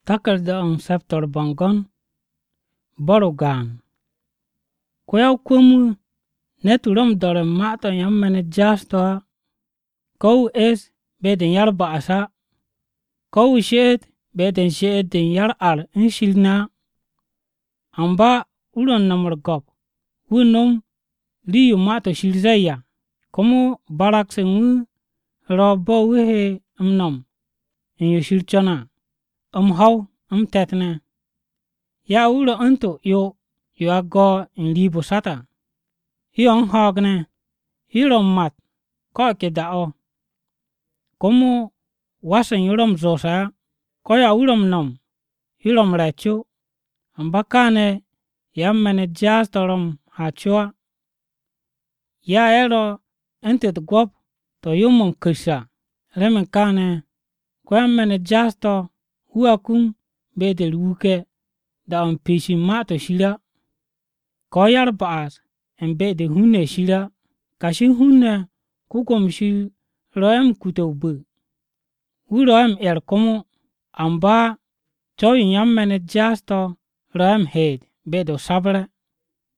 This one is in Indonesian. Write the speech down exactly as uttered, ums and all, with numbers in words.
Takarda ang chapter bangon borogan. Koyaw kumu neturam dore mata yam mene jasta kou es beden yar baasa kou sheet beden sheet den yar al inshilna amba uron namar gop wunom liyu mata shilzaya komo barak sengu robo wehe umnom inyo shilchana um haw um tetne ya uro unto yo yo ago in libo sata yon hogne hirom mat ko ke dao komo wasan yurom zosa ko ya urom nom hirom rechu ambakane yammene jastorom hachua ya ero entet gop to yumon kirsa remen kane ko yammene jasto huakum bedel wuke da on pisi mato shila ko yar baas en bede hunne shila kashin hunne kukom shil roem kuto bu wuroem er komo amba choyin yammene jasto roem hed bedo sabre